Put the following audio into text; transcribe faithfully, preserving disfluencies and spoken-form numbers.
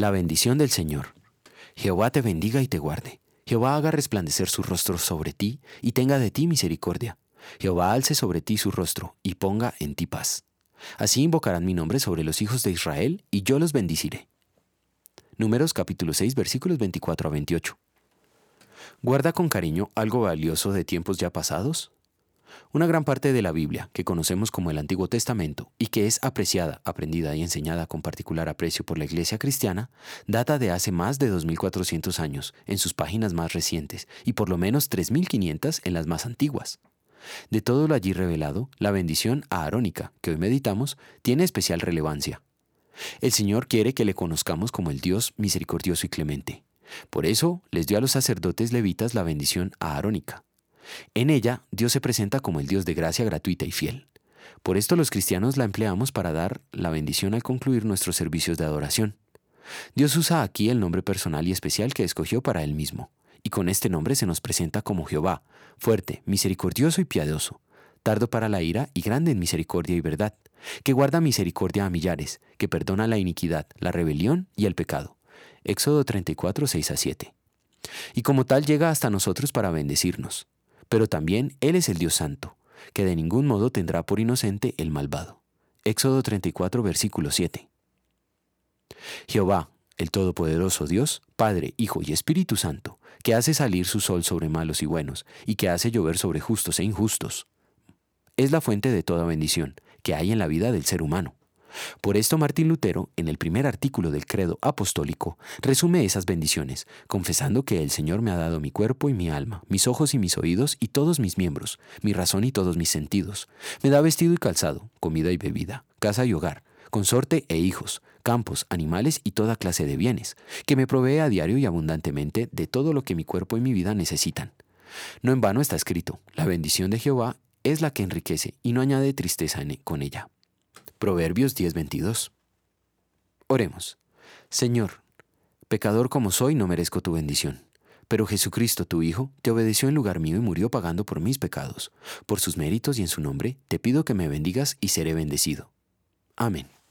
La bendición del Señor. Jehová te bendiga y te guarde. Jehová haga resplandecer su rostro sobre ti y tenga de ti misericordia. Jehová alce sobre ti su rostro y ponga en ti paz. Así invocarán mi nombre sobre los hijos de Israel y yo los bendiciré. Números capítulo seis versículos veinticuatro a veintiocho. ¿Guarda con cariño algo valioso de tiempos ya pasados? Una gran parte de la Biblia, que conocemos como el Antiguo Testamento y que es apreciada, aprendida y enseñada con particular aprecio por la Iglesia cristiana, data de hace más de dos mil cuatrocientos años en sus páginas más recientes y por lo menos tres mil quinientas en las más antiguas. De todo lo allí revelado, la bendición aarónica, que hoy meditamos, tiene especial relevancia. El Señor quiere que le conozcamos como el Dios misericordioso y clemente. Por eso les dio a los sacerdotes levitas la bendición aarónica. En ella, Dios se presenta como el Dios de gracia gratuita y fiel. Por esto los cristianos la empleamos para dar la bendición al concluir nuestros servicios de adoración. Dios usa aquí el nombre personal y especial que escogió para Él mismo, y con este nombre se nos presenta como Jehová, fuerte, misericordioso y piadoso, tardo para la ira y grande en misericordia y verdad, que guarda misericordia a millares, que perdona la iniquidad, la rebelión y el pecado. Éxodo treinta y cuatro, seis a siete. Y como tal llega hasta nosotros para bendecirnos. Pero también Él es el Dios Santo, que de ningún modo tendrá por inocente el malvado. Éxodo treinta y cuatro, versículo siete. Jehová, el Todopoderoso Dios, Padre, Hijo y Espíritu Santo, que hace salir su sol sobre malos y buenos, y que hace llover sobre justos e injustos, es la fuente de toda bendición que hay en la vida del ser humano. Por esto Martín Lutero, en el primer artículo del Credo Apostólico, resume esas bendiciones, confesando que el Señor me ha dado mi cuerpo y mi alma, mis ojos y mis oídos y todos mis miembros, mi razón y todos mis sentidos. Me da vestido y calzado, comida y bebida, casa y hogar, consorte e hijos, campos, animales y toda clase de bienes, que me provee a diario y abundantemente de todo lo que mi cuerpo y mi vida necesitan. No en vano está escrito, la bendición de Jehová es la que enriquece y no añade tristeza en, con ella. Proverbios diez veintidós. Oremos. Señor, pecador como soy, no merezco tu bendición. Pero Jesucristo, tu Hijo, te obedeció en lugar mío y murió pagando por mis pecados. Por sus méritos y en su nombre, te pido que me bendigas y seré bendecido. Amén.